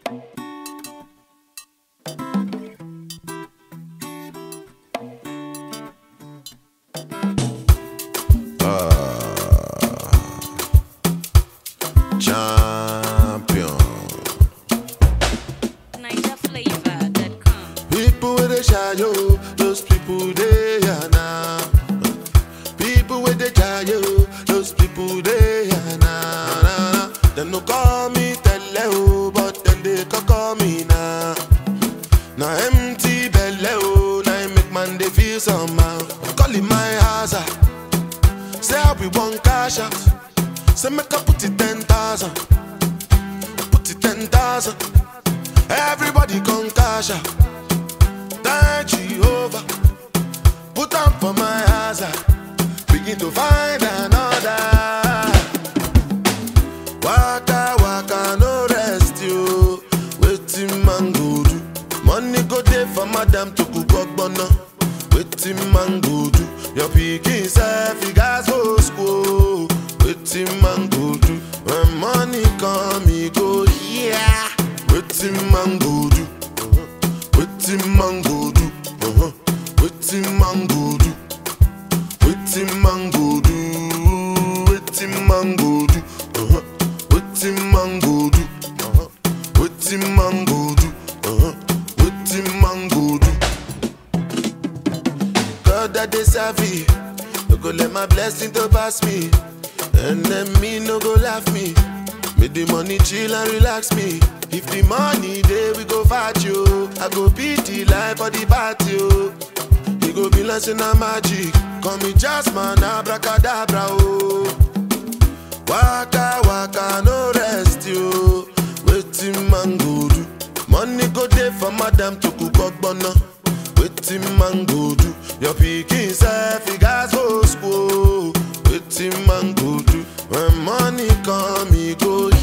Champion. NigerFlavor.com. People with the shadow, those people they are now. People with the shadow, those people they are now. Them no call me Teleo, but then they call me now. Now empty belly, oh, now I make man they feel somehow. Call it my hazard. Say how we want cash out. Say make I put it 10,000. Put it 10,000. Everybody come cash out. Thank Jehovah. Put on for my hazard. Begin to find another. Waka waka no rest you. Waiting man go do. Money go there for madam to cook ogbono. Waiting man go do. Your pikin self you guys go school. Waiting man go do. When money come he go yeah. Waiting man go do. Waiting man go do. Waiting man go do. Waiting man go do. Waiting man go do. Waiting man go do. Waiting man go do. Waiting man go do. God that they savvy. No go let my blessing to pass me. And then me no go laugh me. Make the money chill and relax me. If the money there we go fight you. I go beat the life for the party you. You go be like a magic. Call me Jasmine abracadabra oh. Waka waka no rest you. Waiting man go do. Money go there for madam to cook ogbono. Waiting man go do. Your pikin self you guys go school. Waiting man go do. When money come he go